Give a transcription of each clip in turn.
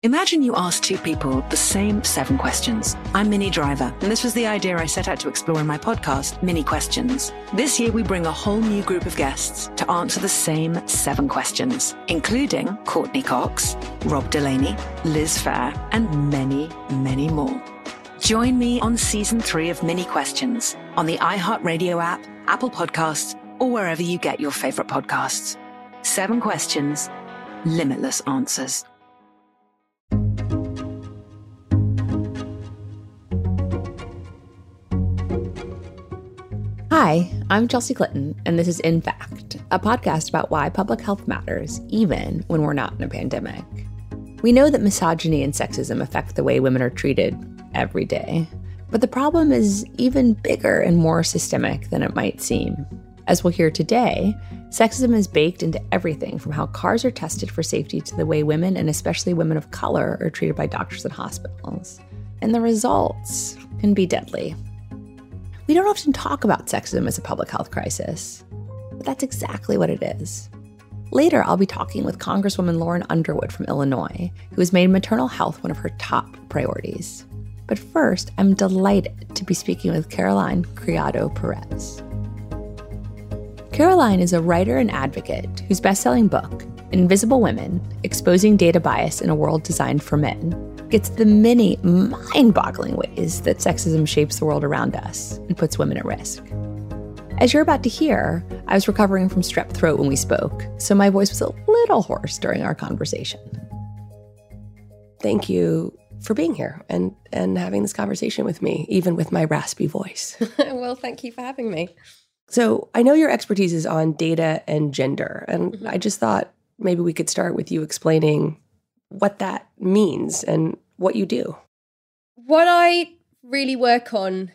Imagine you ask two people the same 7 questions. I'm Minnie Driver, and this was the idea I set out to explore in my podcast, Minnie Questions. This year, we bring a whole new group of guests to answer the same 7 questions, including Courtney Cox, Rob Delaney, Liz Phair, and many, many more. Join me on Season 3 of Minnie Questions on the iHeartRadio app, Apple Podcasts, or wherever you get your favorite podcasts. 7 questions, limitless answers. Hi, I'm Chelsea Clinton, and this is In Fact, a podcast about why public health matters, even when we're not in a pandemic. We know that misogyny and sexism affect the way women are treated every day, but the problem is even bigger and more systemic than it might seem. As we'll hear today, sexism is baked into everything from how cars are tested for safety to the way women, and especially women of color, are treated by doctors and hospitals. And the results can be deadly. We don't often talk about sexism as a public health crisis, but that's exactly what it is. Later, I'll be talking with Congresswoman Lauren Underwood from Illinois, who has made maternal health one of her top priorities. But first, I'm delighted to be speaking with Caroline Criado Perez. Caroline is a writer and advocate whose best-selling book, Invisible Women: Exposing Data Bias in a World Designed for Men, gets the many mind-boggling ways that sexism shapes the world around us and puts women at risk. As you're about to hear, I was recovering from strep throat when we spoke, so my voice was a little hoarse during our conversation. Thank you for being here and having this conversation with me, even with my raspy voice. Well, thank you for having me. So I know your expertise is on data and gender, and I just thought maybe we could start with you explaining what that means and what you do. What I really work on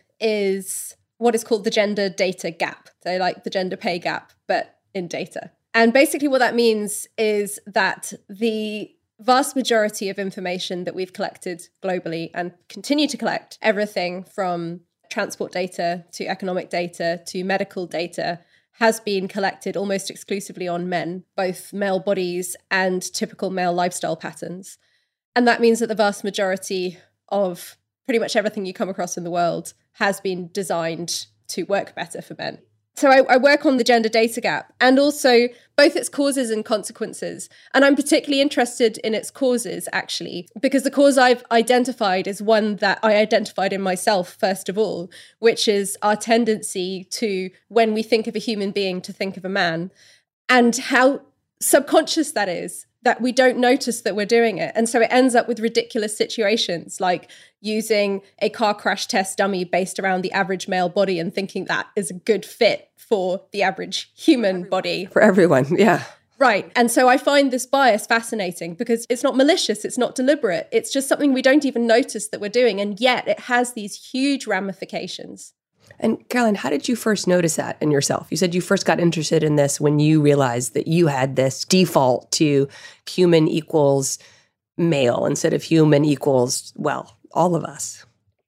is what is called the gender data gap. So like the gender pay gap, but in data. And basically what that means is that the vast majority of information that we've collected globally and continue to collect, everything from transport data to economic data to medical data, has been collected almost exclusively on men, both male bodies and typical male lifestyle patterns. And that means that the vast majority of pretty much everything you come across in the world has been designed to work better for men. So I work on the gender data gap and also both its causes and consequences. And I'm particularly interested in its causes, actually, because the cause I've identified is one that I identified in myself, first of all, which is our tendency to, when we think of a human being, to think of a man, and how subconscious that is, that we don't notice that we're doing it. And so it ends up with ridiculous situations like using a car crash test dummy based around the average male body and thinking that is a good fit for the average human body. For everyone, yeah. Right. And so I find this bias fascinating because it's not malicious, it's not deliberate. It's just something we don't even notice that we're doing. And yet it has these huge ramifications. And Caroline, how did you first notice that in yourself? You said you first got interested in this when you realized that you had this default to human equals male instead of human equals, well, all of us.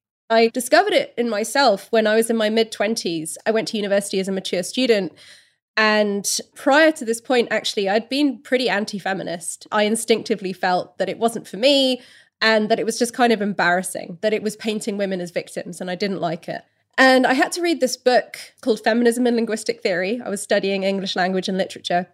I discovered it in myself when I was in my mid-20s. I went to university as a mature student. And prior to this point, actually, I'd been pretty anti-feminist. I instinctively felt that it wasn't for me and that it was just kind of embarrassing, that it was painting women as victims, and I didn't like it. And I had to read this book called Feminism and Linguistic Theory. I was studying English language and literature.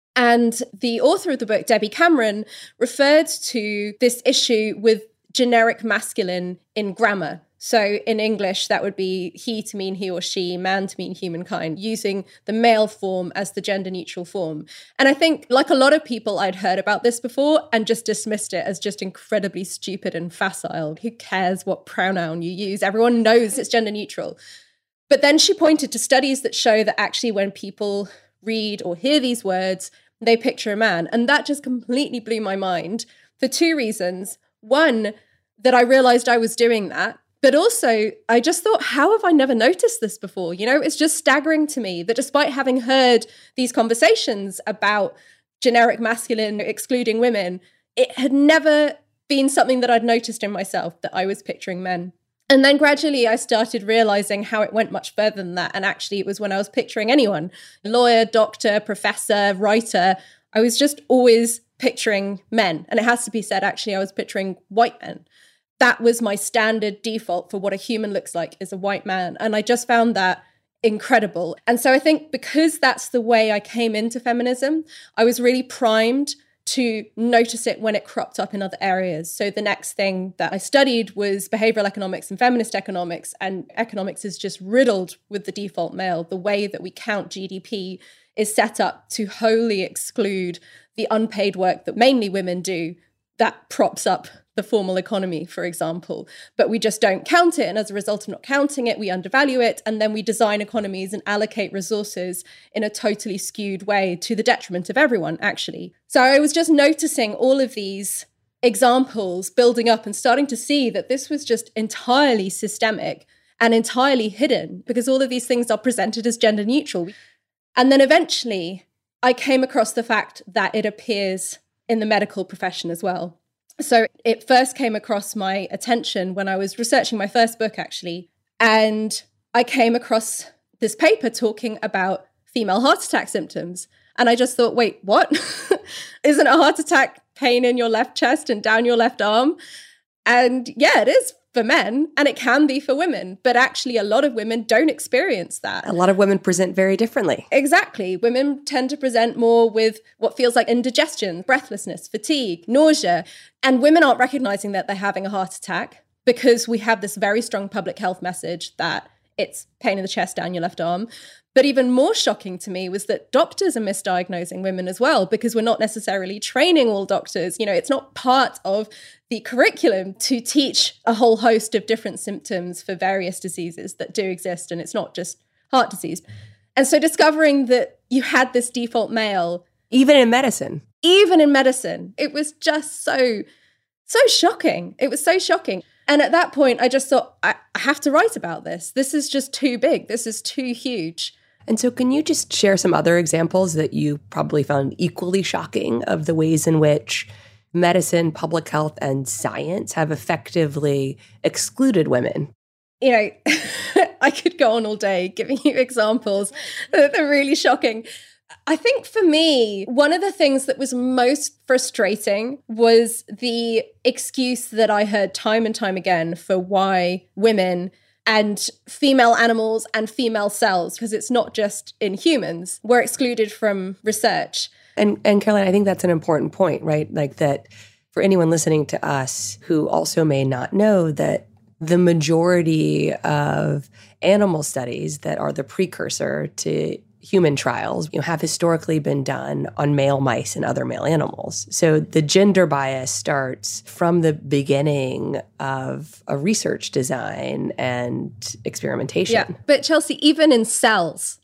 And the author of the book, Debbie Cameron, referred to this issue with generic masculine in grammar. So in English, that would be he to mean he or she, man to mean humankind, using the male form as the gender neutral form. And I think, like a lot of people, I'd heard about this before and just dismissed it as just incredibly stupid and facile. Who cares what pronoun you use? Everyone knows it's gender neutral. But then she pointed to studies that show that actually when people read or hear these words, they picture a man. And that just completely blew my mind for 2 reasons. One, that I realized I was doing that. But also, I just thought, how have I never noticed this before? You know, it's just staggering to me that despite having heard these conversations about generic masculine excluding women, it had never been something that I'd noticed in myself, that I was picturing men. And then gradually I started realizing how it went much further than that. And actually, it was when I was picturing anyone, lawyer, doctor, professor, writer, I was just always picturing men. And it has to be said, actually, I was picturing white men. That was my standard default for what a human looks like, is a white man. And I just found that incredible. And so I think because that's the way I came into feminism, I was really primed to notice it when it cropped up in other areas. So the next thing that I studied was behavioral economics and feminist economics. And economics is just riddled with the default male. The way that we count GDP is set up to wholly exclude the unpaid work that mainly women do that props up the formal economy, for example. But we just don't count it. And as a result of not counting it, we undervalue it. And then we design economies and allocate resources in a totally skewed way to the detriment of everyone, actually. So I was just noticing all of these examples building up and starting to see that this was just entirely systemic and entirely hidden, because all of these things are presented as gender neutral. And then eventually I came across the fact that it appears in the medical profession as well. So it first came across my attention when I was researching my first book, actually. And I came across this paper talking about female heart attack symptoms. And I just thought, wait, what? Isn't a heart attack pain in your left chest and down your left arm? And yeah, it is for men, and it can be for women. But actually, a lot of women don't experience that. A lot of women present very differently. Exactly. Women tend to present more with what feels like indigestion, breathlessness, fatigue, nausea. And women aren't recognizing that they're having a heart attack because we have this very strong public health message that it's pain in the chest down your left arm. But even more shocking to me was that doctors are misdiagnosing women as well, because we're not necessarily training all doctors. You know, it's not part of the curriculum to teach a whole host of different symptoms for various diseases that do exist. And it's not just heart disease. And so discovering that you had this default male. Even in medicine, it was just so shocking. It was so shocking. And at that point, I just thought, I have to write about this. This is just too big. This is too huge. And so can you just share some other examples that you probably found equally shocking of the ways in which medicine, public health, and science have effectively excluded women? You know, I could go on all day giving you examples that are really shocking. I think for me, one of the things that was most frustrating was the excuse that I heard time and time again for why women and female animals and female cells, because it's not just in humans, were excluded from research. And Caroline, I think that's an important point, right? Like that for anyone listening to us who also may not know that the majority of animal studies that are the precursor to human trials, have historically been done on male mice and other male animals. So the gender bias starts from the beginning of a research design and experimentation. Yeah, but Chelsea, even in cells,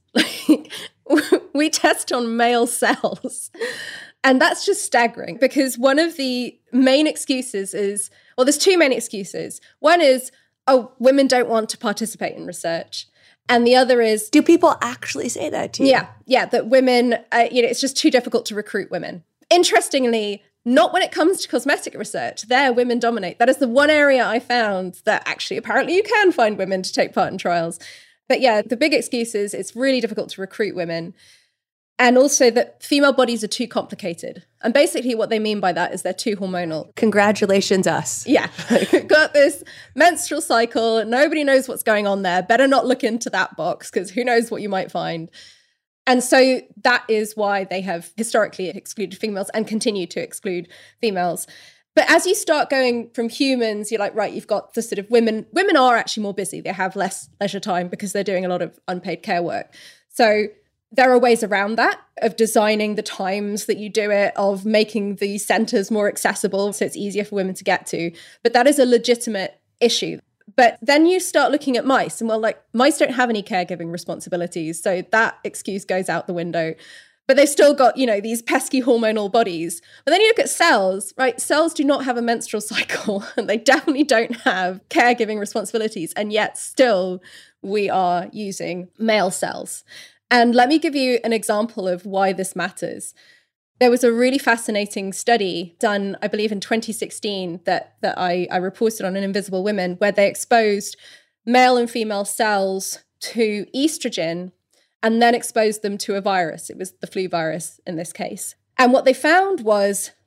we test on male cells. And that's just staggering, because one of the main excuses is, well, there's two main excuses. One is, oh, women don't want to participate in research. And the other is... Do people actually say that to you? Yeah, that women, it's just too difficult to recruit women. Interestingly, not when it comes to cosmetic research. There, women dominate. That is the one area I found that actually apparently you can find women to take part in trials. But yeah, the big excuse is it's really difficult to recruit women. And also that female bodies are too complicated. And basically what they mean by that is they're too hormonal. Congratulations, us. Yeah. Got this menstrual cycle. Nobody knows what's going on there. Better not look into that box, because who knows what you might find. And so that is why they have historically excluded females and continue to exclude females. But as you start going from humans, you're like, right, you've got the sort of women. Women are actually more busy. They have less leisure time because they're doing a lot of unpaid care work. So there are ways around that, of designing the times that you do it, of making the centres more accessible so it's easier for women to get to. But that is a legitimate issue. But then you start looking at mice, and well, like, mice don't have any caregiving responsibilities. So that excuse goes out the window. But they've still got, these pesky hormonal bodies. But then you look at cells, right? Cells do not have a menstrual cycle, and they definitely don't have caregiving responsibilities. And yet still we are using male cells. And let me give you an example of why this matters. There was a really fascinating study done, I believe, in 2016 that I reported on in Invisible Women, where they exposed male and female cells to estrogen and then exposed them to a virus. It was the flu virus in this case. And what they found was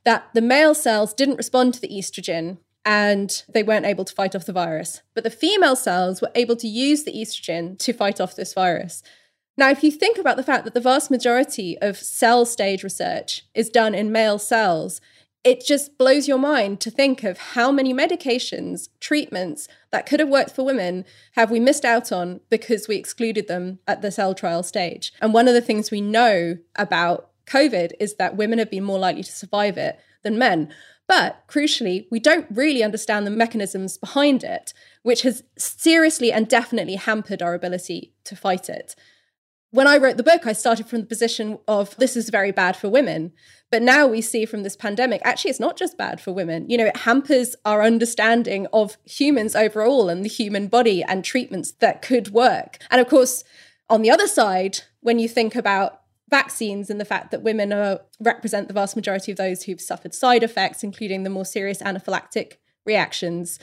that the male cells didn't respond to the estrogen and they weren't able to fight off the virus. But the female cells were able to use the estrogen to fight off this virus. Now, if you think about the fact that the vast majority of cell stage research is done in male cells, it just blows your mind to think of how many medications, treatments that could have worked for women have we missed out on because we excluded them at the cell trial stage. And one of the things we know about COVID is that women have been more likely to survive it than men. But crucially, we don't really understand the mechanisms behind it, which has seriously and definitely hampered our ability to fight it. When I wrote the book, I started from the position of this is very bad for women. But now we see from this pandemic, actually, it's not just bad for women. You know, it hampers our understanding of humans overall and the human body and treatments that could work. And of course, on the other side, when you think about vaccines and the fact that women represent the vast majority of those who've suffered side effects, including the more serious anaphylactic reactions.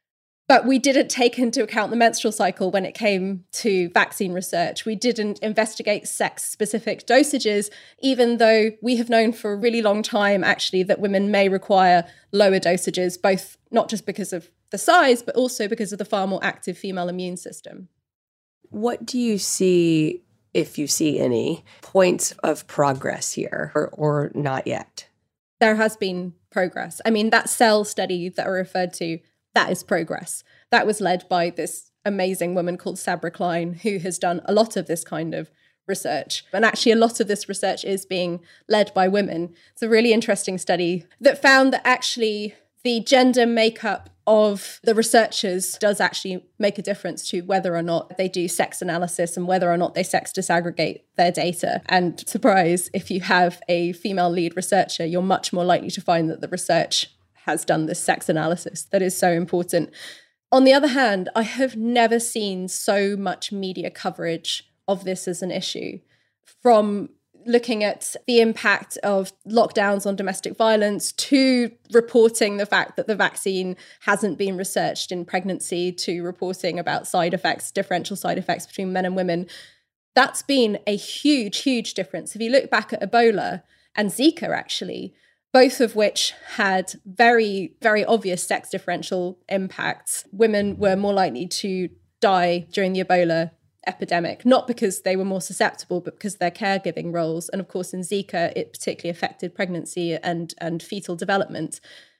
But we didn't take into account the menstrual cycle when it came to vaccine research. We didn't investigate sex-specific dosages, even though we have known for a really long time, actually, that women may require lower dosages, both not just because of the size, but also because of the far more active female immune system. What do you see, if you see any, points of progress here or not yet? There has been progress. I mean, that cell study that I referred to, that is progress. That was led by this amazing woman called Sabra Klein, who has done a lot of this kind of research. And actually, a lot of this research is being led by women. It's a really interesting study that found that actually the gender makeup of the researchers does actually make a difference to whether or not they do sex analysis and whether or not they sex disaggregate their data. And surprise, if you have a female lead researcher, you're much more likely to find that the research has done this sex analysis that is so important. On the other hand, I have never seen so much media coverage of this as an issue, from looking at the impact of lockdowns on domestic violence to reporting the fact that the vaccine hasn't been researched in pregnancy to reporting about side effects, differential side effects between men and women. That's been a huge, huge difference. If you look back at Ebola and Zika, actually, both of which had very, very obvious sex differential impacts. Women were more likely to die during the Ebola epidemic, not because they were more susceptible, but because of their caregiving roles. And of course, in Zika, it particularly affected pregnancy and fetal development.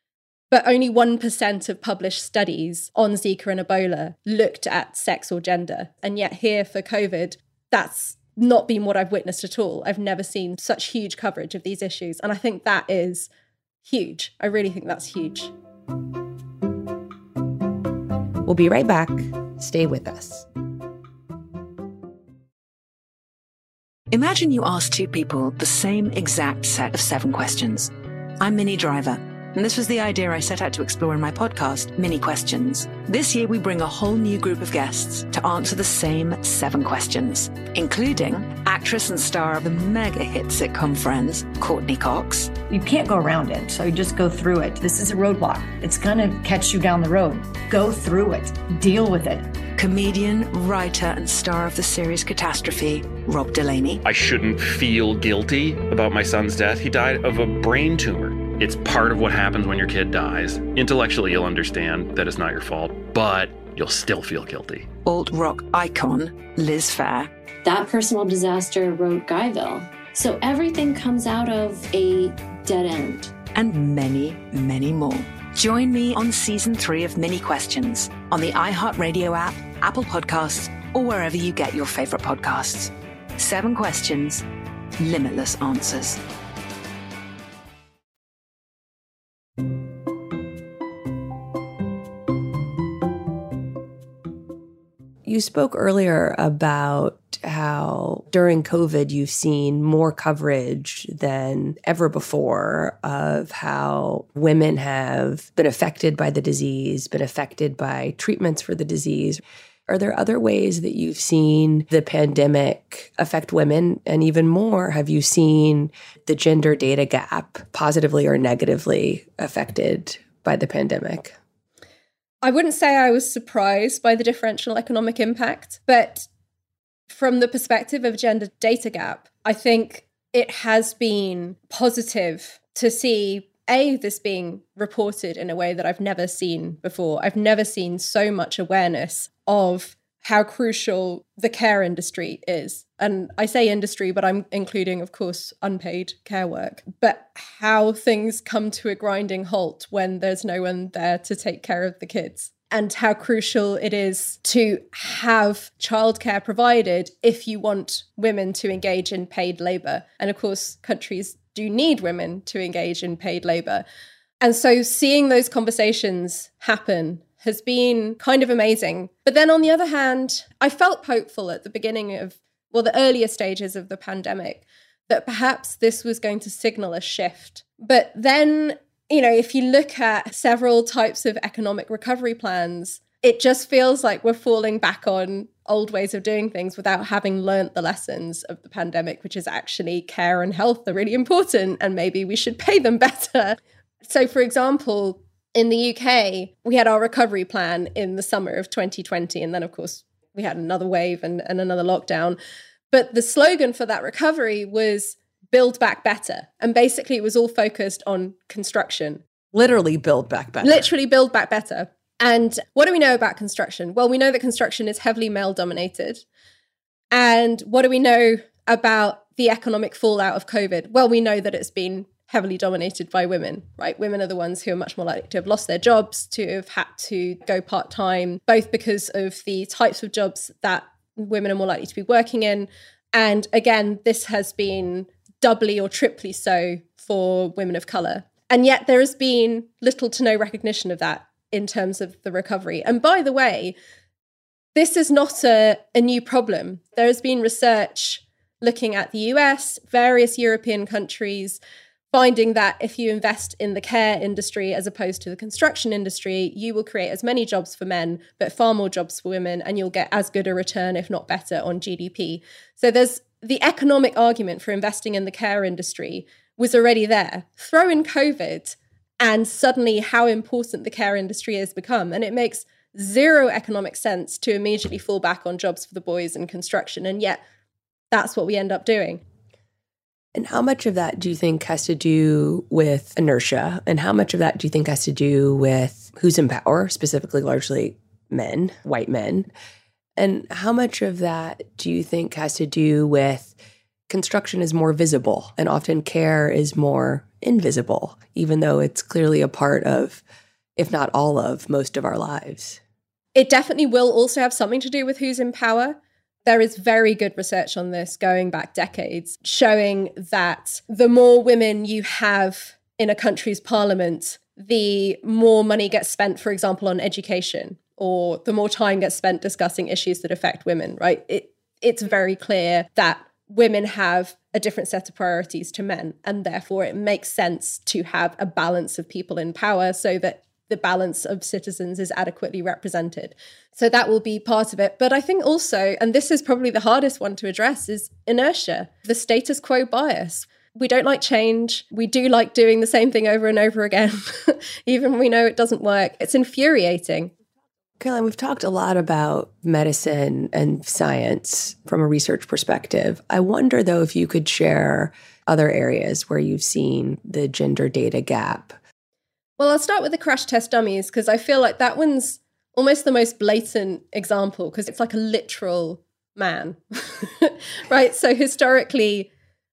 But only 1% of published studies on Zika and Ebola looked at sex or gender. And yet here for COVID, that's not been what I've witnessed at all. I've never seen such huge coverage of these issues. And I think that is huge. I really think that's huge. We'll be right back. Stay with us. Imagine you ask two people the same exact set of 7 questions. I'm Minnie Driver, and this was the idea I set out to explore in my podcast, Mini Questions. This year, we bring a whole new group of guests to answer the same 7 questions, including actress and star of the mega hit sitcom Friends, Courtney Cox. You can't go around it, so you just go through it. This is a roadblock. It's going to catch you down the road. Go through it. Deal with it. Comedian, writer, and star of the series Catastrophe, Rob Delaney. I shouldn't feel guilty about my son's death. He died of a brain tumor. It's part of what happens when your kid dies. Intellectually, you'll understand that it's not your fault, but you'll still feel guilty. Alt-rock icon, Liz Phair. That personal disaster wrote Guyville. So everything comes out of a dead end. And many, many more. Join me on Season 3 of Mini Questions on the iHeartRadio app, Apple Podcasts, or wherever you get your favorite podcasts. 7 questions, limitless answers. You spoke earlier about how during COVID you've seen more coverage than ever before of how women have been affected by the disease, been affected by treatments for the disease. Are there other ways that you've seen the pandemic affect women? And even more, have you seen the gender data gap positively or negatively affected by the pandemic? I wouldn't say I was surprised by the differential economic impact, but from the perspective of gender data gap, I think it has been positive to see this being reported in a way that I've never seen before. I've never seen so much awareness of how crucial the care industry is. And I say industry, but I'm including, of course, unpaid care work. But how things come to a grinding halt when there's no one there to take care of the kids. And how crucial it is to have childcare provided if you want women to engage in paid labour. And of course, countries do need women to engage in paid labour. And so seeing those conversations happen has been kind of amazing. But then on the other hand, I felt hopeful at the beginning of, the earlier stages of the pandemic, that perhaps this was going to signal a shift. But then, if you look at several types of economic recovery plans, it just feels like we're falling back on old ways of doing things without having learnt the lessons of the pandemic, which is actually care and health are really important and maybe we should pay them better. So, for example, in the UK, we had our recovery plan in the summer of 2020. And then, of course, we had another wave and another lockdown. But the slogan for that recovery was Build Back Better. And basically, it was all focused on construction. Literally build back better. Literally build back better. And what do we know about construction? Well, we know that construction is heavily male-dominated. And what do we know about the economic fallout of COVID? Well, we know that it's been heavily dominated by women, right? Women are the ones who are much more likely to have lost their jobs, to have had to go part-time, both because of the types of jobs that women are more likely to be working in. And again, this has been doubly or triply so for women of colour. And yet there has been little to no recognition of that in terms of the recovery. And by the way, this is not a new problem. There has been research looking at the US, various European countries, finding that if you invest in the care industry as opposed to the construction industry, you will create as many jobs for men, but far more jobs for women, and you'll get as good a return, if not better, on GDP. So there's the economic argument for investing in the care industry was already there. Throw in COVID, and suddenly how important the care industry has become. And it makes zero economic sense to immediately fall back on jobs for the boys in construction. And yet that's what we end up doing. And how much of that do you think has to do with inertia? And how much of that do you think has to do with who's in power, specifically largely men, white men? And how much of that do you think has to do with construction is more visible and often care is more invisible, even though it's clearly a part of, if not all of, most of our lives? It definitely will also have something to do with who's in power. There is very good research on this going back decades, showing that the more women you have in a country's parliament, the more money gets spent, for example, on education, or the more time gets spent discussing issues that affect women, right? It's very clear that women have a different set of priorities to men, and therefore it makes sense to have a balance of people in power so that the balance of citizens is adequately represented. So that will be part of it. But I think also, and this is probably the hardest one to address, is inertia, the status quo bias. We don't like change. We do like doing the same thing over and over again, even when we know it doesn't work. It's infuriating. Caroline, we've talked a lot about medicine and science from a research perspective. I wonder, though, if you could share other areas where you've seen the gender data gap. Well, I'll start with the crash test dummies, because I feel like that one's almost the most blatant example, because it's like a literal man, right? So historically,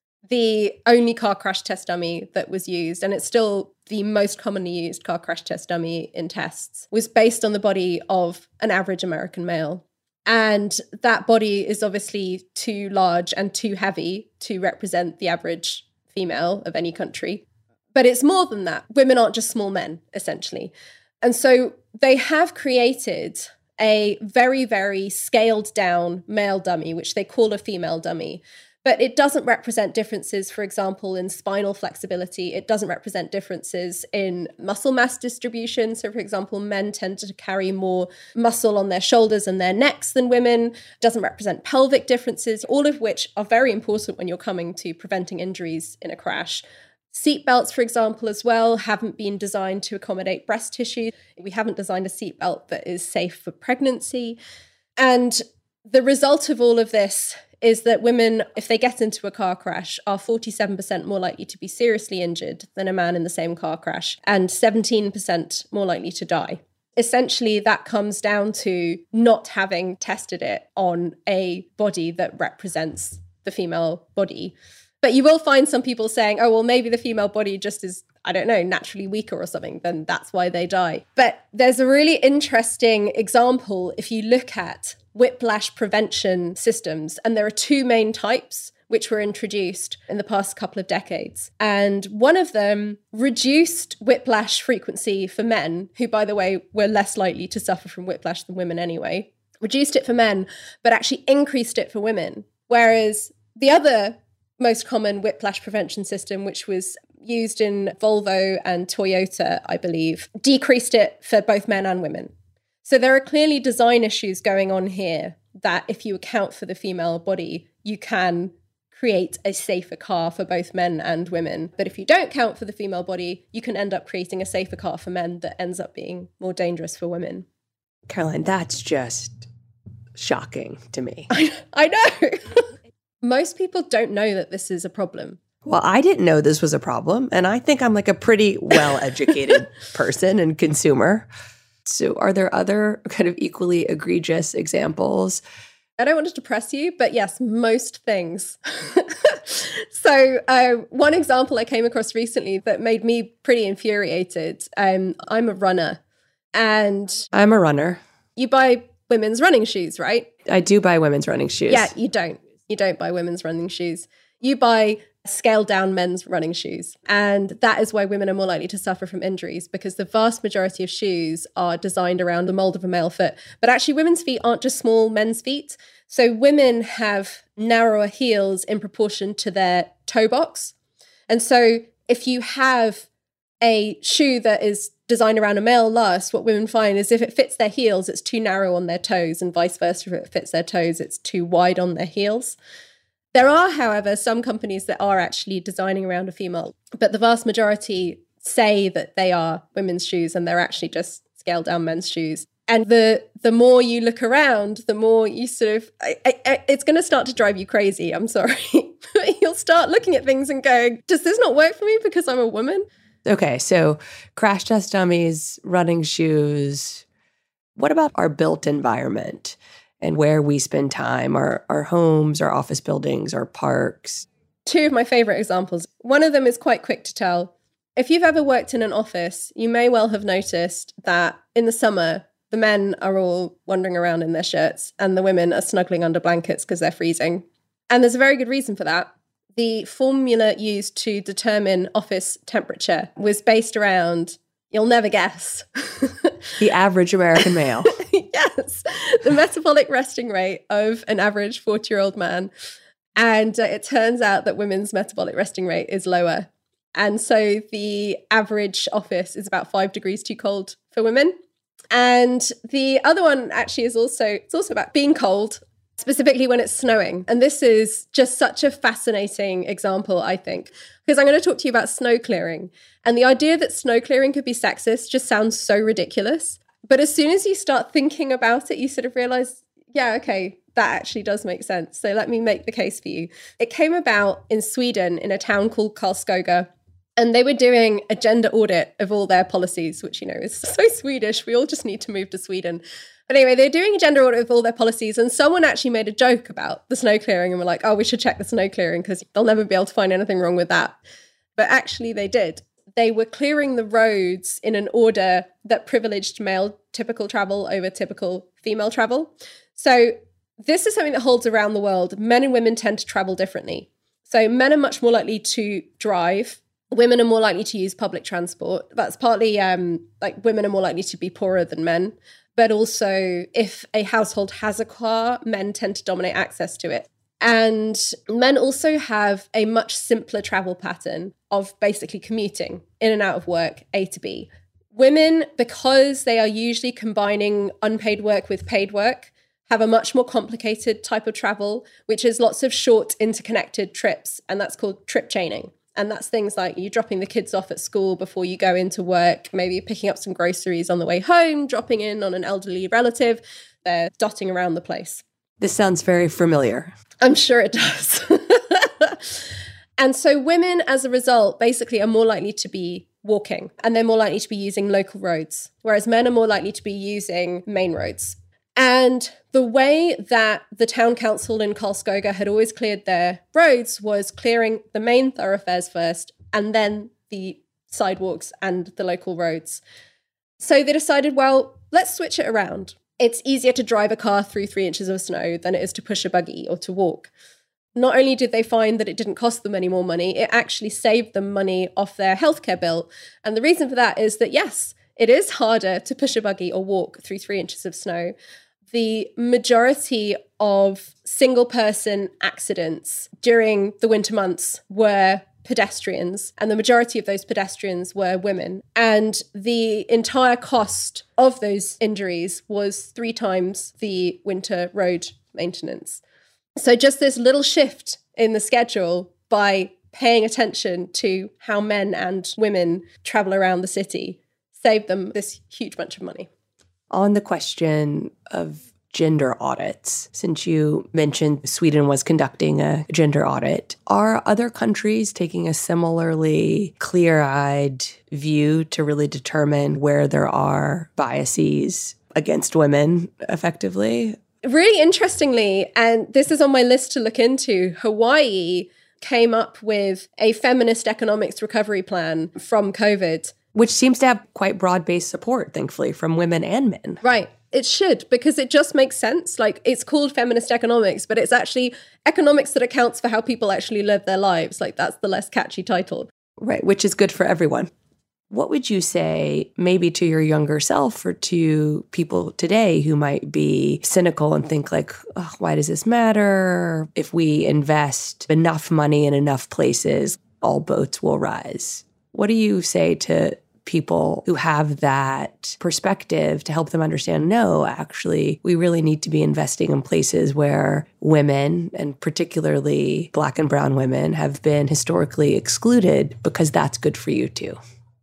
the only car crash test dummy that was used, and it's still the most commonly used car crash test dummy in tests, was based on the body of an average American male. And that body is obviously too large and too heavy to represent the average female of any country. But it's more than that. Women aren't just small men, essentially. And so they have created a very, very scaled down male dummy, which they call a female dummy. But it doesn't represent differences, for example, in spinal flexibility. It doesn't represent differences in muscle mass distribution. So, for example, men tend to carry more muscle on their shoulders and their necks than women. It doesn't represent pelvic differences, all of which are very important when you're coming to preventing injuries in a crash. Seatbelts, for example, as well, haven't been designed to accommodate breast tissue. We haven't designed a seatbelt that is safe for pregnancy. And the result of all of this is that women, if they get into a car crash, are 47% more likely to be seriously injured than a man in the same car crash, and 17% more likely to die. Essentially, that comes down to not having tested it on a body that represents the female body. But you will find some people saying, oh, well, maybe the female body just is, I don't know, naturally weaker or something, then that's why they die. But there's a really interesting example if you look at whiplash prevention systems, and there are two main types which were introduced in the past couple of decades. And one of them reduced whiplash frequency for men, who, by the way, were less likely to suffer from whiplash than women anyway, reduced it for men, but actually increased it for women. Whereas the other most common whiplash prevention system, which was used in Volvo and Toyota, I believe, decreased it for both men and women. So there are clearly design issues going on here that if you account for the female body, you can create a safer car for both men and women. But if you don't count for the female body, you can end up creating a safer car for men that ends up being more dangerous for women. Caroline, that's just shocking to me. I know. Most people don't know that this is a problem. Well, I didn't know this was a problem, and I think I'm like a pretty well-educated person and consumer. So are there other kind of equally egregious examples? I don't want to depress you, but yes, most things. So one example I came across recently that made me pretty infuriated. I'm a runner. And I'm a runner. You buy women's running shoes, right? I do buy women's running shoes. Yeah, you don't. You don't buy women's running shoes. You buy scaled down men's running shoes. And that is why women are more likely to suffer from injuries, because the vast majority of shoes are designed around the mold of a male foot. But actually, women's feet aren't just small men's feet. So women have narrower heels in proportion to their toe box. And so if you have a shoe that is designed around a male lust, what women find is if it fits their heels, it's too narrow on their toes, and vice versa. If it fits their toes, it's too wide on their heels. There are, however, some companies that are actually designing around a female, but the vast majority say that they are women's shoes and they're actually just scaled down men's shoes. And the more you look around, the more you sort of, it's going to start to drive you crazy. I'm sorry. You'll start looking at things and going, does this not work for me because I'm a woman? Okay, so crash test dummies, running shoes. What about our built environment and where we spend time, our homes, our office buildings, our parks? Two of my favorite examples. One of them is quite quick to tell. If you've ever worked in an office, you may well have noticed that in the summer, the men are all wandering around in their shirts and the women are snuggling under blankets because they're freezing. And there's a very good reason for that. The formula used to determine office temperature was based around, you'll never guess. The average American male. Yes, the metabolic resting rate of an average 40-year-old man. And it turns out that women's metabolic resting rate is lower. And so the average office is about 5 degrees too cold for women. And the other one actually is also about being cold, specifically when it's snowing. And this is just such a fascinating example, I think, because I'm going to talk to you about snow clearing. And the idea that snow clearing could be sexist just sounds so ridiculous. But as soon as you start thinking about it, you sort of realize, yeah, okay, that actually does make sense. So let me make the case for you. It came about in Sweden in a town called Karlskoga. And they were doing a gender audit of all their policies, which, you know, is so Swedish. We all just need to move to Sweden. But anyway, they're doing a gender audit of all their policies. And someone actually made a joke about the snow clearing and were like, oh, we should check the snow clearing because they'll never be able to find anything wrong with that. But actually they did. They were clearing the roads in an order that privileged male typical travel over typical female travel. So this is something that holds around the world. Men and women tend to travel differently. So men are much more likely to drive. Women are more likely to use public transport. That's partly like women are more likely to be poorer than men. But also if a household has a car, men tend to dominate access to it. And men also have a much simpler travel pattern of basically commuting in and out of work, A to B. Women, because they are usually combining unpaid work with paid work, have a much more complicated type of travel, which is lots of short interconnected trips. And that's called trip chaining. And that's things like you dropping the kids off at school before you go into work, maybe picking up some groceries on the way home, dropping in on an elderly relative. They're dotting around the place. This sounds very familiar. I'm sure it does. And so women, as a result, basically are more likely to be walking, and they're more likely to be using local roads, whereas men are more likely to be using main roads. And the way that the town council in Karlskoga had always cleared their roads was clearing the main thoroughfares first, and then the sidewalks and the local roads. So they decided, well, let's switch it around. It's easier to drive a car through 3 inches of snow than it is to push a buggy or to walk. Not only did they find that it didn't cost them any more money, it actually saved them money off their healthcare bill. And the reason for that is that, yes, it is harder to push a buggy or walk through 3 inches of snow. The majority of single-person accidents during the winter months were pedestrians, and the majority of those pedestrians were women. And the entire cost of those injuries was 3 times the winter road maintenance. So just this little shift in the schedule by paying attention to how men and women travel around the city saved them this huge bunch of money. On the question of gender audits, since you mentioned Sweden was conducting a gender audit, are other countries taking a similarly clear-eyed view to really determine where there are biases against women effectively? Really interestingly, and this is on my list to look into, Hawaii came up with a feminist economics recovery plan from COVID. Which seems to have quite broad-based support, thankfully, from women and men. Right. It should, because it just makes sense. Like, it's called feminist economics, but it's actually economics that accounts for how people actually live their lives. Like, that's the less catchy title. Right, which is good for everyone. What would you say maybe to your younger self or to people today who might be cynical and think like, oh, why does this matter? If we invest enough money in enough places, all boats will rise. What do you say to people who have that perspective to help them understand, no, actually, we really need to be investing in places where women, and particularly Black and brown women, have been historically excluded because that's good for you too?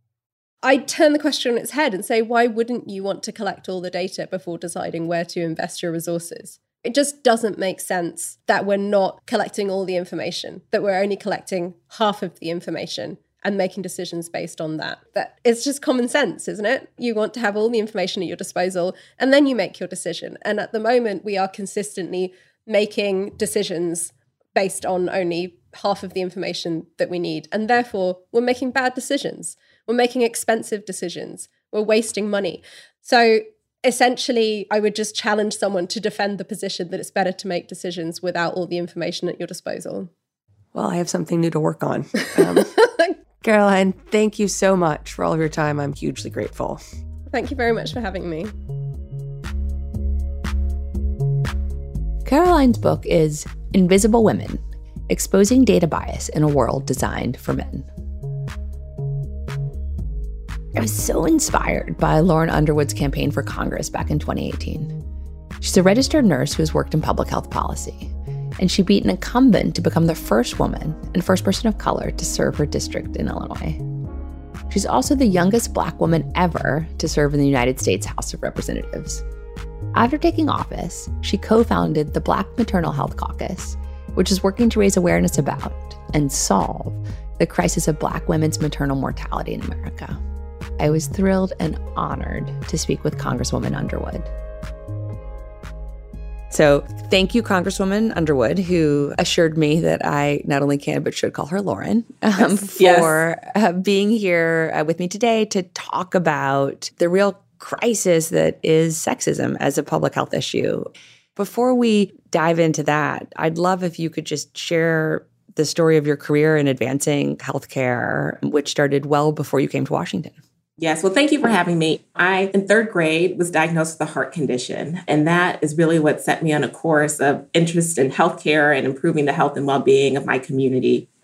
I'd turn the question on its head and say, why wouldn't you want to collect all the data before deciding where to invest your resources? It just doesn't make sense that we're not collecting all the information, that we're only collecting half of the information and making decisions based on that. That it's just common sense, isn't it? You want to have all the information at your disposal and then you make your decision. And at the moment, we are consistently making decisions based on only half of the information that we need. And therefore, we're making bad decisions. We're making expensive decisions. We're wasting money. So essentially, I would just challenge someone to defend the position that it's better to make decisions without all the information at your disposal. Well, I have something new to work on. Caroline, thank you so much for all of your time. I'm hugely grateful. Thank you very much for having me. Caroline's book is Invisible Women: Exposing Data Bias in a World Designed for Men. I was so inspired by Lauren Underwood's campaign for Congress back in 2018. She's a registered nurse who has worked in public health policy, and she beat an incumbent to become the first woman and first person of color to serve her district in Illinois. She's also the youngest Black woman ever to serve in the United States House of Representatives. After taking office, she co-founded the Black Maternal Health Caucus, which is working to raise awareness about and solve the crisis of Black women's maternal mortality in America. I was thrilled and honored to speak with Congresswoman Underwood. So thank you, Congresswoman Underwood, who assured me that I not only can but should call her Lauren, for being here with me today to talk about the real crisis that is sexism as a public health issue. Before we dive into that, I'd love if you could just share the story of your career in advancing healthcare, which started well before you came to Washington. Yes. Well, thank you for having me. I, in third grade, was diagnosed with a heart condition, and that is really what set me on a course of interest in healthcare and improving the health and well-being of my community.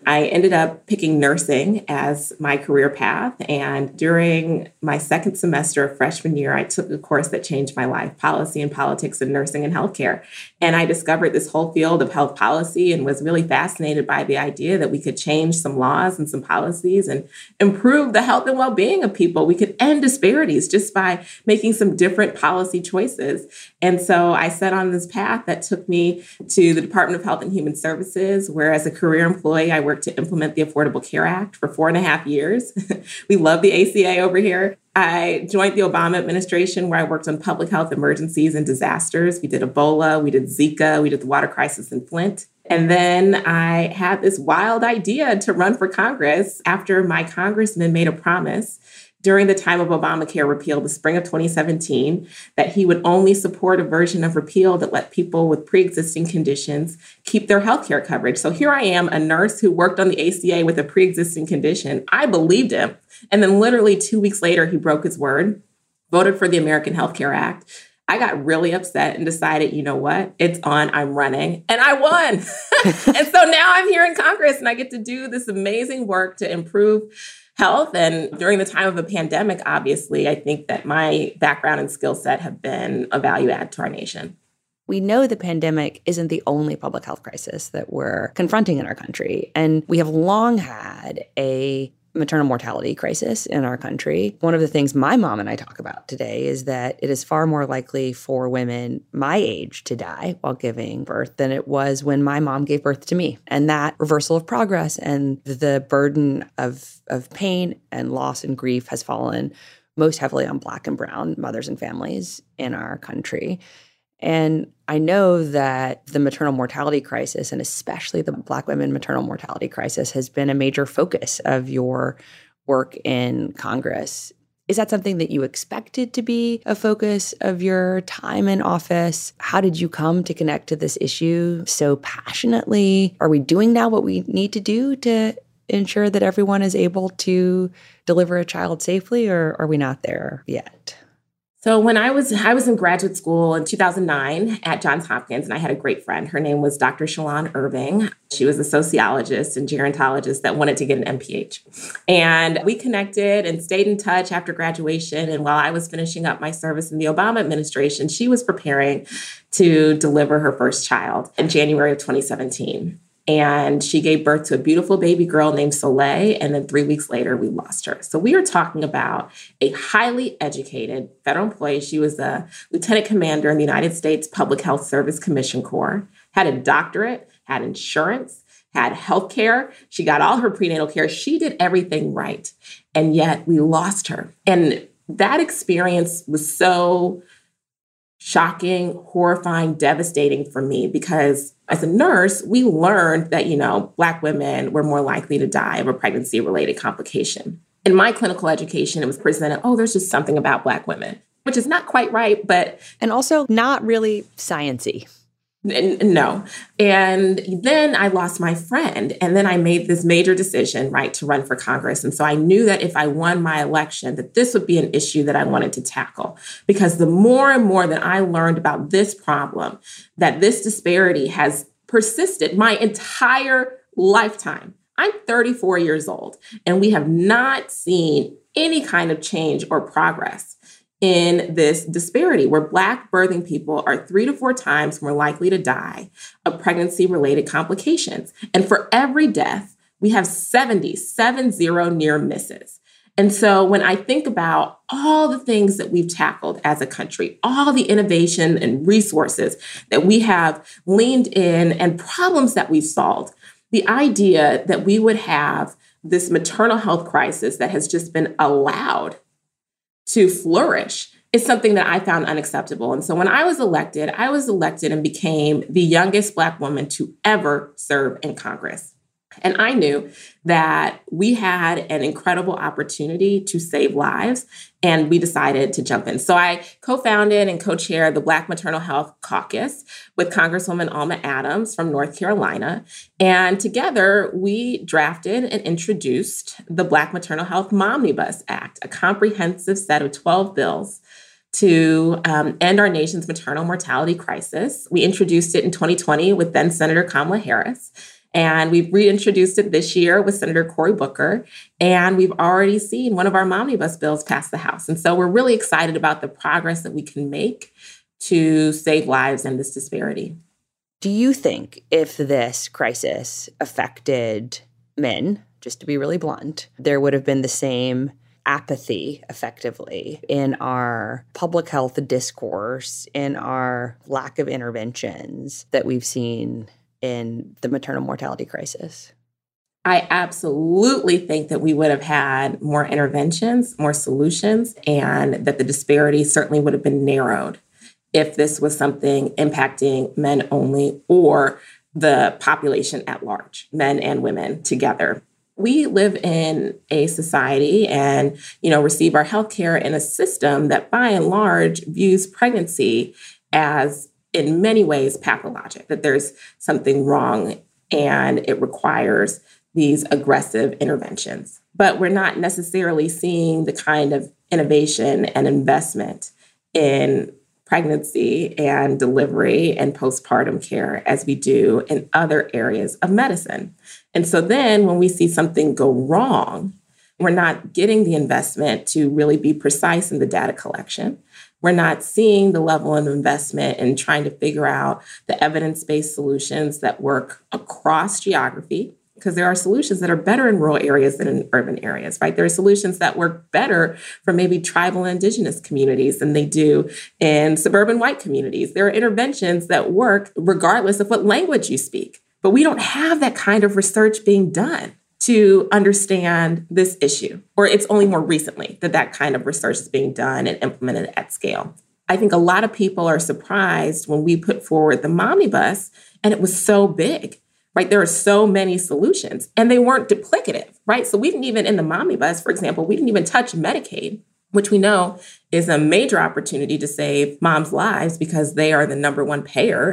I ended up picking nursing as my career path. And during my second semester of freshman year, I took a course that changed my life, Policy and Politics in Nursing and Healthcare. And I discovered this whole field of health policy and was really fascinated by the idea that we could change some laws and some policies and improve the health and well-being of people. We could end disparities just by making some different policy choices. And so I set on this path that took me to the Department of Health and Human Services, where as a career employee, I worked to implement the Affordable Care Act for 4.5 years. We love the ACA over here. I joined the Obama administration, where I worked on public health emergencies and disasters. We did Ebola, we did Zika, we did the water crisis in Flint. And then I had this wild idea to run for Congress after my congressman made a promise during the time of Obamacare repeal, the spring of 2017, that he would only support a version of repeal that let people with pre-existing conditions keep their healthcare coverage. So here I am, a nurse who worked on the ACA with a pre-existing condition. I believed him. And then literally 2 weeks later, he broke his word, voted for the American Health Care Act. I got really upset and decided, you know what, it's on, I'm running, and I won. And so now I'm here in Congress and I get to do this amazing work to improve health. And during the time of a pandemic, obviously, I think that my background and skill set have been a value add to our nation. We know the pandemic isn't the only public health crisis that we're confronting in our country. And we have long had a maternal mortality crisis in our country. One of the things my mom and I talk about today is that it is far more likely for women my age to die while giving birth than it was when my mom gave birth to me. And that reversal of progress and the burden of pain and loss and grief has fallen most heavily on Black and brown mothers and families in our country. And I know that the maternal mortality crisis, and especially the Black women maternal mortality crisis, has been a major focus of your work in Congress. Is that something that you expected to be a focus of your time in office? How did you come to connect to this issue so passionately? Are we doing now what we need to do to ensure that everyone is able to deliver a child safely, or are we not there yet? So when I was in graduate school in 2009 at Johns Hopkins, and I had a great friend. Her name was Dr. Shalon Irving. She was a sociologist and gerontologist that wanted to get an MPH. And we connected and stayed in touch after graduation. And while I was finishing up my service in the Obama administration, she was preparing to deliver her first child in January of 2017. And she gave birth to a beautiful baby girl named Soleil. And then 3 weeks later, we lost her. So we are talking about a highly educated federal employee. She was a lieutenant commander in the United States Public Health Service Commission Corps, had a doctorate, had insurance, had health care. She got all her prenatal care. She did everything right. And yet we lost her. And that experience was so shocking, horrifying, devastating for me, because as a nurse, we learned that, Black women were more likely to die of a pregnancy-related complication. In my clinical education, it was presented, there's just something about Black women, which is not quite right, but... And also not really science-y. No. And then I lost my friend. And then I made this major decision, to run for Congress. And so I knew that if I won my election, that this would be an issue that I wanted to tackle. Because the more and more that I learned about this problem, that this disparity has persisted my entire lifetime. I'm 34 years old, and we have not seen any kind of change or progress in this disparity, where Black birthing people are 3 to 4 times more likely to die of pregnancy-related complications. And for every death, we have 70 near misses. And so when I think about all the things that we've tackled as a country, all the innovation and resources that we have leaned in and problems that we've solved, the idea that we would have this maternal health crisis that has just been allowed to flourish is something that I found unacceptable. And so when I was elected and became the youngest Black woman to ever serve in Congress. And I knew that we had an incredible opportunity to save lives, and we decided to jump in. So I co-founded and co-chaired the Black Maternal Health Caucus with Congresswoman Alma Adams from North Carolina. And together, we drafted and introduced the Black Maternal Health Momnibus Act, a comprehensive set of 12 bills to end our nation's maternal mortality crisis. We introduced it in 2020 with then Senator Kamala Harris. And we've reintroduced it this year with Senator Cory Booker. And we've already seen one of our omnibus bills pass the House. And so we're really excited about the progress that we can make to save lives in this disparity. Do you think if this crisis affected men, just to be really blunt, there would have been the same apathy effectively in our public health discourse, in our lack of interventions that we've seen in the maternal mortality crisis? I absolutely think that we would have had more interventions, more solutions, and that the disparity certainly would have been narrowed if this was something impacting men only or the population at large, men and women together. We live in a society and, receive our healthcare in a system that by and large views pregnancy as in many ways pathologic, that there's something wrong and it requires these aggressive interventions. But we're not necessarily seeing the kind of innovation and investment in pregnancy and delivery and postpartum care as we do in other areas of medicine. And so then when we see something go wrong, we're not getting the investment to really be precise in the data collection. We're not seeing the level of investment in trying to figure out the evidence-based solutions that work across geography, because there are solutions that are better in rural areas than in urban areas, right? There are solutions that work better for maybe tribal and indigenous communities than they do in suburban white communities. There are interventions that work regardless of what language you speak. But we don't have that kind of research being done to understand this issue, or it's only more recently that kind of research is being done and implemented at scale. I think a lot of people are surprised when we put forward the Momnibus and it was so big. Right? There are so many solutions and they weren't duplicative, right? So we didn't even, in the Momnibus, for example, we didn't even touch Medicaid, which we know is a major opportunity to save moms' lives because they are the number one payer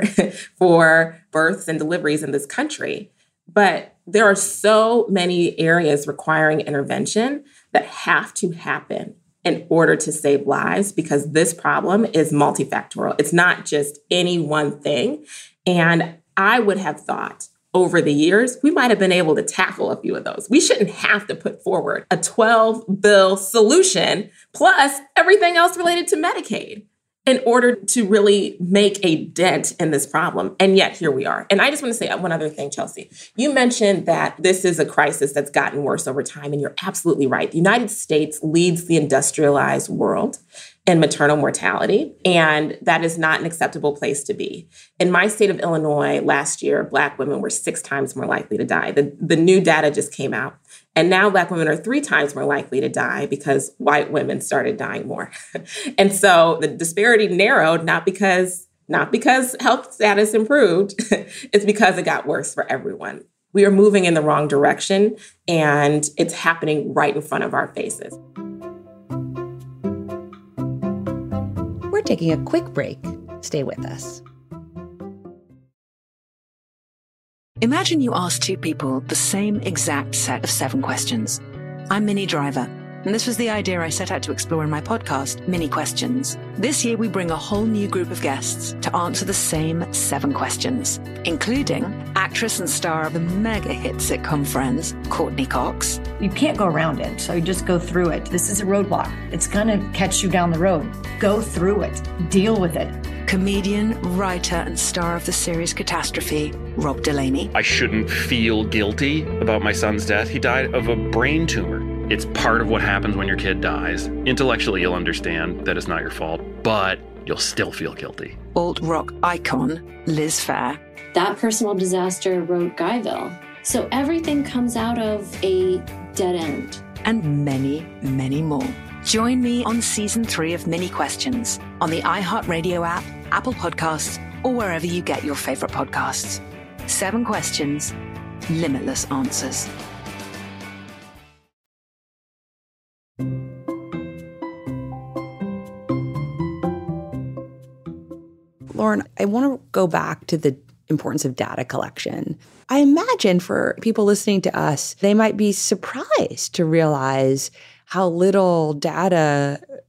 for births and deliveries in this country. But there are so many areas requiring intervention that have to happen in order to save lives because this problem is multifactorial. It's not just any one thing. And I would have thought over the years, we might have been able to tackle a few of those. We shouldn't have to put forward a 12-bill solution plus everything else related to Medicaid in order to really make a dent in this problem. And yet here we are. And I just want to say one other thing, Chelsea. You mentioned that this is a crisis that's gotten worse over time, and you're absolutely right. The United States leads the industrialized world in maternal mortality, and that is not an acceptable place to be. In my state of Illinois last year, Black women were 6 times more likely to die. The new data just came out, and now Black women are 3 times more likely to die because white women started dying more. And so the disparity narrowed not because health status improved, it's because it got worse for everyone. We are moving in the wrong direction, and it's happening right in front of our faces. We're taking a quick break. Stay with us. Imagine you ask 2 people the same exact set of 7 questions. I'm Minnie Driver, and this was the idea I set out to explore in my podcast, Mini Questions. This year, we bring a whole new group of guests to answer the same 7 questions, including actress and star of the mega hit sitcom Friends, Courtney Cox. You can't go around it, so you just go through it. This is a roadblock. It's going to catch you down the road. Go through it. Deal with it. Comedian, writer, and star of the series Catastrophe, Rob Delaney. I shouldn't feel guilty about my son's death. He died of a brain tumor. It's part of what happens when your kid dies. Intellectually, you'll understand that it's not your fault, but you'll still feel guilty. Alt-rock icon, Liz Phair. That personal disaster wrote Guyville. So everything comes out of a dead end. And many, many more. Join me on Season 3 of Mini Questions on the iHeartRadio app, Apple Podcasts, or wherever you get your favorite podcasts. 7 questions, limitless answers. Lauren, I want to go back to the importance of data collection. I imagine for people listening to us, they might be surprised to realize how little data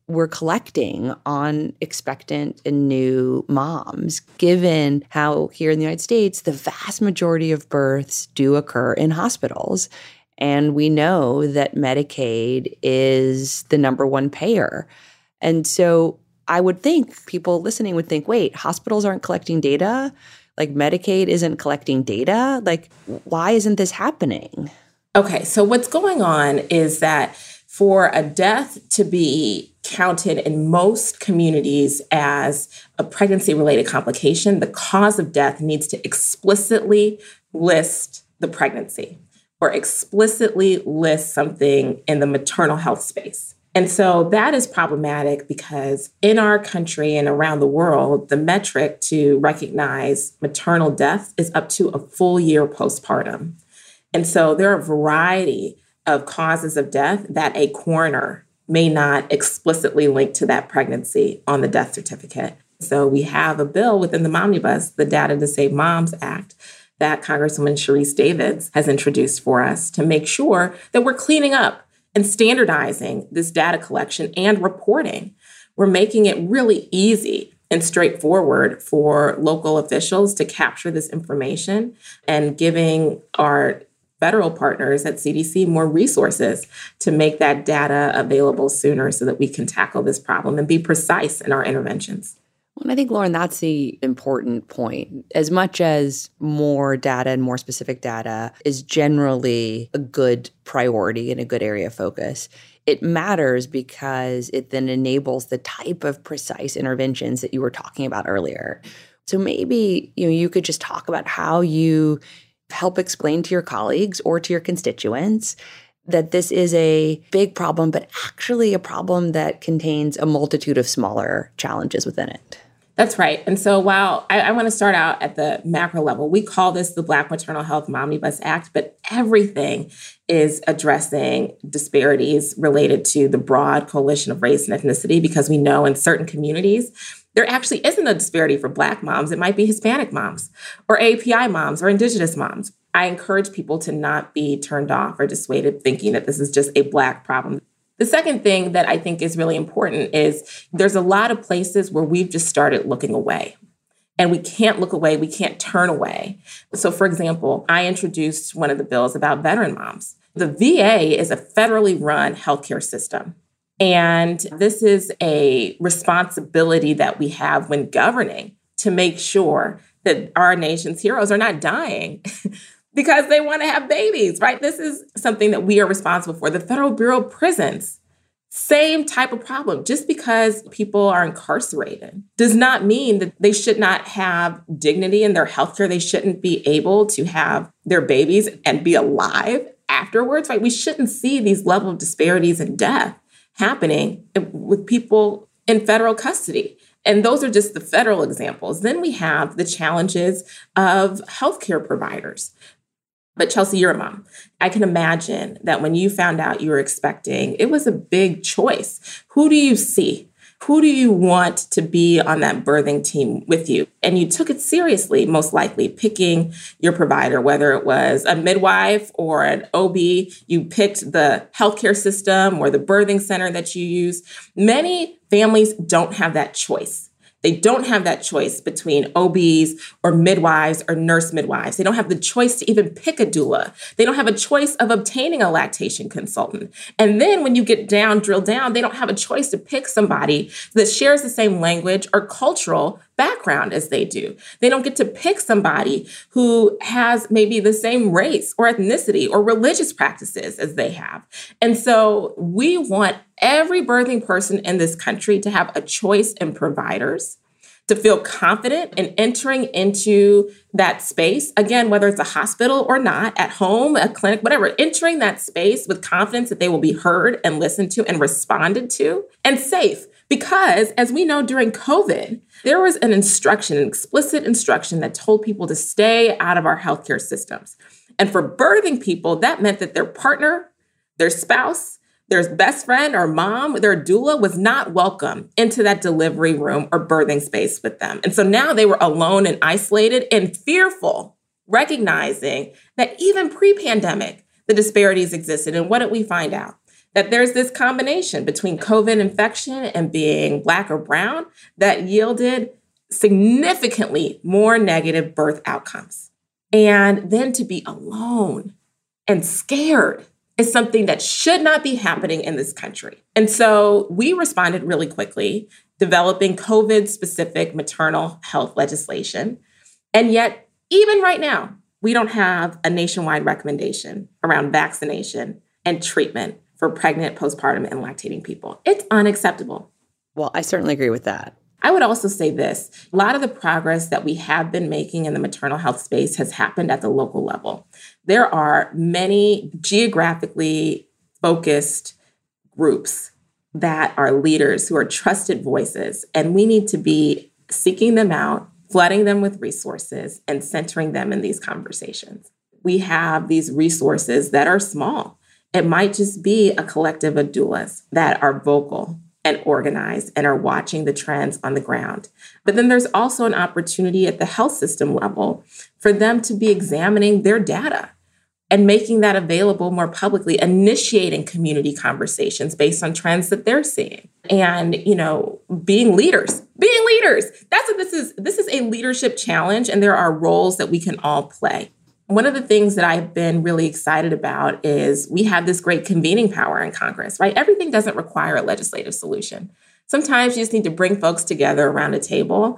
we're collecting on expectant and new moms, given how here in the United States, the vast majority of births do occur in hospitals. And we know that Medicaid is the number one payer. And so I would think people listening would think, wait, hospitals aren't collecting data? Like Medicaid isn't collecting data? Like, why isn't this happening? Okay, so what's going on is that for a death to be counted in most communities as a pregnancy-related complication, the cause of death needs to explicitly list the pregnancy or explicitly list something in the maternal health space. And so that is problematic because in our country and around the world, the metric to recognize maternal death is up to a full year postpartum. And so there are a variety of causes of death that a coroner may not explicitly link to that pregnancy on the death certificate. So we have a bill within the Momnibus, the Data to Save Moms Act, that Congresswoman Sharice Davids has introduced for us to make sure that we're cleaning up and standardizing this data collection and reporting. We're making it really easy and straightforward for local officials to capture this information and giving our federal partners at CDC more resources to make that data available sooner so that we can tackle this problem and be precise in our interventions. Well, I think, Lauren, that's the important point. As much as more data and more specific data is generally a good priority and a good area of focus, it matters because it then enables the type of precise interventions that you were talking about earlier. So maybe you could just talk about how you help explain to your colleagues or to your constituents that this is a big problem, but actually a problem that contains a multitude of smaller challenges within it. That's right. And so while I want to start out at the macro level, we call this the Black Maternal Health Momnibus Act, but everything is addressing disparities related to the broad coalition of race and ethnicity, because we know in certain communities, there actually isn't a disparity for Black moms. It might be Hispanic moms or API moms or Indigenous moms. I encourage people to not be turned off or dissuaded thinking that this is just a Black problem. The second thing that I think is really important is there's a lot of places where we've just started looking away. And we can't look away. We can't turn away. So, for example, I introduced one of the bills about veteran moms. The VA is a federally run healthcare system. And this is a responsibility that we have when governing to make sure that our nation's heroes are not dying because they want to have babies, right? This is something that we are responsible for. The Federal Bureau of Prisons, same type of problem. Just because people are incarcerated does not mean that they should not have dignity in their healthcare. They shouldn't be able to have their babies and be alive afterwards, right? We shouldn't see these level of disparities in death happening with people in federal custody. And those are just the federal examples. Then we have the challenges of healthcare providers. But Chelsea, you're a mom. I can imagine that when you found out you were expecting, it was a big choice. Who do you see? Who do you want to be on that birthing team with you? And you took it seriously, most likely, picking your provider, whether it was a midwife or an OB. You picked the healthcare system or the birthing center that you use. Many families don't have that choice. They don't have that choice between OBs or midwives or nurse midwives. They don't have the choice to even pick a doula. They don't have a choice of obtaining a lactation consultant. And then when you get drill down, they don't have a choice to pick somebody that shares the same language or cultural background as they do. They don't get to pick somebody who has maybe the same race or ethnicity or religious practices as they have. And so we want every birthing person in this country to have a choice in providers, to feel confident in entering into that space. Again, whether it's a hospital or not, at home, a clinic, whatever, entering that space with confidence that they will be heard and listened to and responded to and safe. Because as we know during COVID, there was an explicit instruction that told people to stay out of our healthcare systems. And for birthing people, that meant that their partner, their spouse, their best friend or mom, their doula was not welcome into that delivery room or birthing space with them. And so now they were alone and isolated and fearful, recognizing that even pre-pandemic, the disparities existed. And what did we find out? that there's this combination between COVID infection and being Black or brown that yielded significantly more negative birth outcomes. And then to be alone and scared is something that should not be happening in this country. And so we responded really quickly, developing COVID-specific maternal health legislation. And yet, even right now, we don't have a nationwide recommendation around vaccination and treatment for pregnant, postpartum, and lactating people. It's unacceptable. Well, I certainly agree with that. I would also say this. A lot of the progress that we have been making in the maternal health space has happened at the local level. There are many geographically focused groups that are leaders who are trusted voices, and we need to be seeking them out, flooding them with resources, and centering them in these conversations. We have these resources that are small. It might just be a collective of doulas that are vocal and organized and are watching the trends on the ground. But then there's also an opportunity at the health system level for them to be examining their data and making that available more publicly, initiating community conversations based on trends that they're seeing. And, being leaders. That's what this is. This is a leadership challenge, and there are roles that we can all play. One of the things that I've been really excited about is we have this great convening power in Congress, right? Everything doesn't require a legislative solution. Sometimes you just need to bring folks together around a table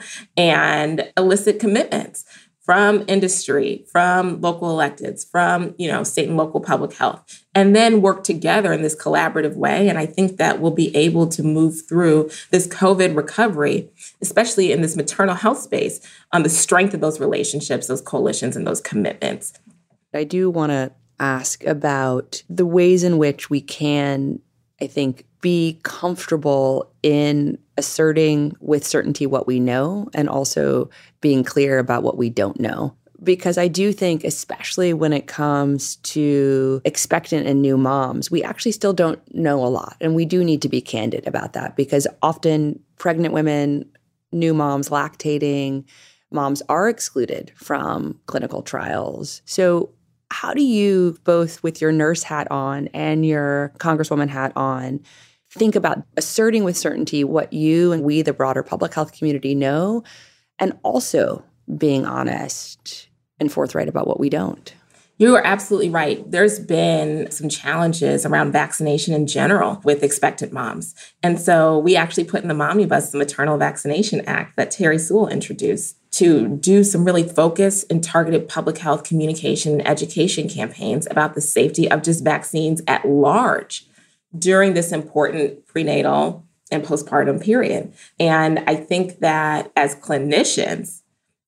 and elicit commitments from industry, from local electeds, from, state and local public health, and then work together in this collaborative way. And I think that we'll be able to move through this COVID recovery, especially in this maternal health space, on the strength of those relationships, those coalitions, and those commitments. I do want to ask about the ways in which we can, I think, be comfortable in asserting with certainty what we know and also being clear about what we don't know. Because I do think, especially when it comes to expectant and new moms, we actually still don't know a lot. And we do need to be candid about that because often pregnant women, new moms, lactating moms are excluded from clinical trials. So how do you, both with your nurse hat on and your congresswoman hat on, think about asserting with certainty what you and we, the broader public health community, know, and also being honest and forthright about what we don't? You are absolutely right. There's been some challenges around vaccination in general with expectant moms. And so we actually put in the Momnibus the Maternal Vaccination Act that Terry Sewell introduced to do some really focused and targeted public health communication and education campaigns about the safety of just vaccines at large during this important prenatal and postpartum period. And I think that as clinicians,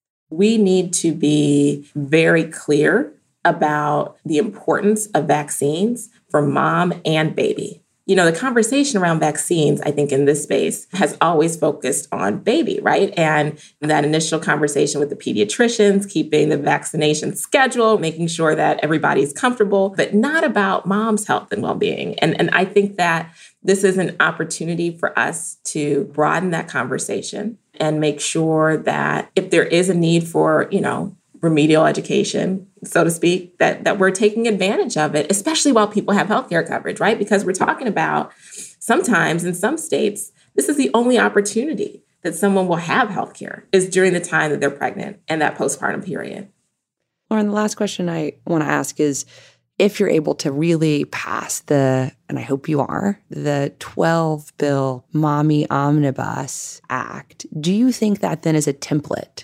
we need to be very clear about the importance of vaccines for mom and baby. The conversation around vaccines, I think in this space has always focused on baby, right? And that initial conversation with the pediatricians, keeping the vaccination schedule, making sure that everybody's comfortable, but not about mom's health and well-being. And I think that this is an opportunity for us to broaden that conversation and make sure that if there is a need for, remedial education, so to speak, that we're taking advantage of it, especially while people have healthcare coverage, right? Because we're talking about sometimes in some states, this is the only opportunity that someone will have healthcare is during the time that they're pregnant and that postpartum period. Lauren, the last question I want to ask is, if you're able to really pass and I hope you are, the 12-bill Mommy Omnibus Act, do you think that then is a template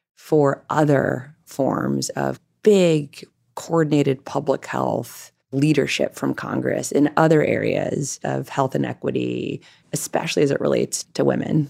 for other forms of big, coordinated public health leadership from Congress in other areas of health inequity, especially as it relates to women?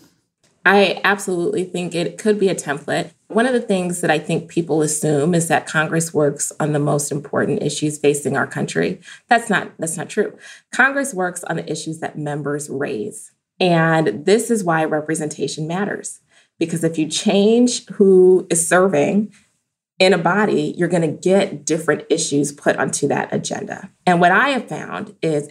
I absolutely think it could be a template. One of the things that I think people assume is that Congress works on the most important issues facing our country. That's not true. Congress works on the issues that members raise. And this is why representation matters. Because if you change who is serving in a body, you're going to get different issues put onto that agenda. And what I have found is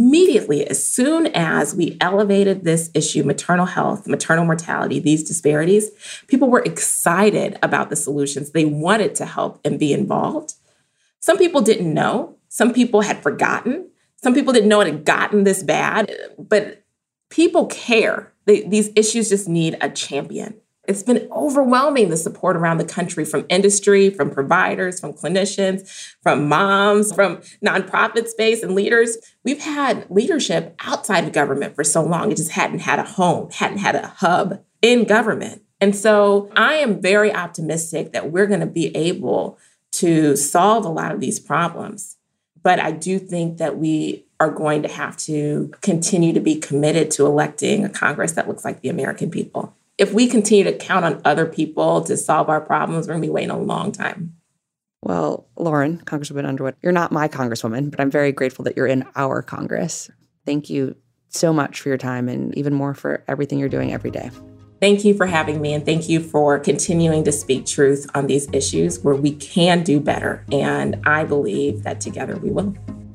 as soon as we elevated this issue, maternal health, maternal mortality, these disparities, people were excited about the solutions. They wanted to help and be involved. Some people didn't know. Some people had forgotten. Some people didn't know it had gotten this bad, but people care. These issues just need a champion. It's been overwhelming, the support around the country from industry, from providers, from clinicians, from moms, from nonprofit space and leaders. We've had leadership outside of government for so long. It just hadn't had a home, hadn't had a hub in government. And so I am very optimistic that we're going to be able to solve a lot of these problems. But I do think that we are going to have to continue to be committed to electing a Congress that looks like the American people. If we continue to count on other people to solve our problems, we're going to be waiting a long time. Well, Lauren, Congresswoman Underwood, you're not my Congresswoman, but I'm very grateful that you're in our Congress. Thank you so much for your time and even more for everything you're doing every day. Thank you for having me, and thank you for continuing to speak truth on these issues where we can do better. And I believe that together we will.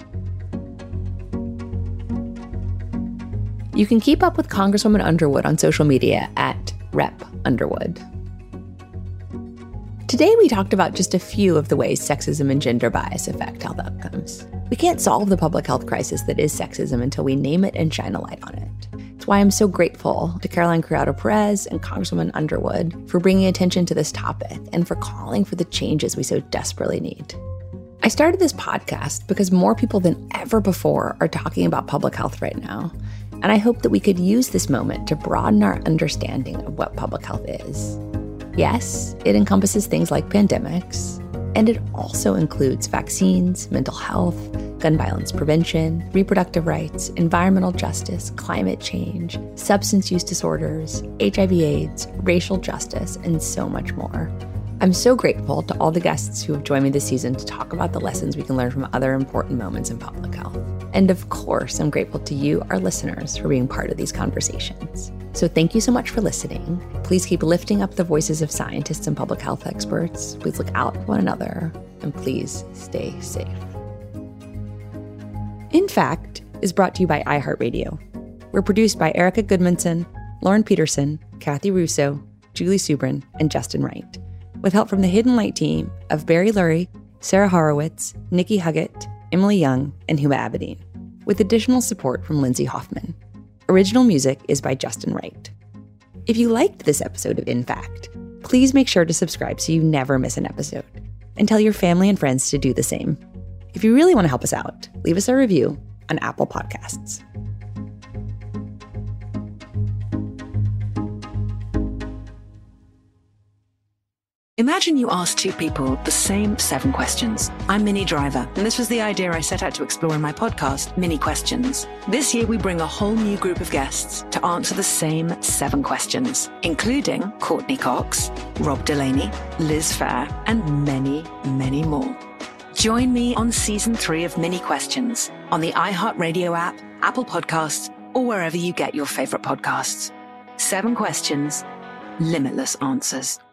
You can keep up with Congresswoman Underwood on social media at Rep Underwood. Today, we talked about just a few of the ways sexism and gender bias affect health outcomes. We can't solve the public health crisis that is sexism until we name it and shine a light on it. It's why I'm so grateful to Caroline Criado-Perez and Congresswoman Underwood for bringing attention to this topic and for calling for the changes we so desperately need. I started this podcast because more people than ever before are talking about public health right now, and I hope that we could use this moment to broaden our understanding of what public health is. Yes, it encompasses things like pandemics, and it also includes vaccines, mental health, gun violence prevention, reproductive rights, environmental justice, climate change, substance use disorders, HIV/AIDS, racial justice, and so much more. I'm so grateful to all the guests who have joined me this season to talk about the lessons we can learn from other important moments in public health. And of course, I'm grateful to you, our listeners, for being part of these conversations. So thank you so much for listening. Please keep lifting up the voices of scientists and public health experts. Please look out for one another, and please stay safe. In Fact is brought to you by iHeartRadio. We're produced by Erica Goodmanson, Lauren Peterson, Kathy Russo, Julie Subrin, and Justin Wright, with help from the Hidden Light team of Barry Lurie, Sarah Horowitz, Nikki Huggett, Emily Young, and Huma Abedin, with additional support from Lindsay Hoffman. Original music is by Justin Wright. If you liked this episode of In Fact, please make sure to subscribe so you never miss an episode, and tell your family and friends to do the same. If you really want to help us out, leave us a review on Apple Podcasts. Imagine you ask two people the same 7 questions. I'm Minnie Driver, and this was the idea I set out to explore in my podcast, Mini Questions. This year, we bring a whole new group of guests to answer the same 7 questions, including Courtney Cox, Rob Delaney, Liz Phair, and many, many more. Join me on Season 3 of Mini Questions on the iHeartRadio app, Apple Podcasts, or wherever you get your favorite podcasts. 7 questions, limitless answers.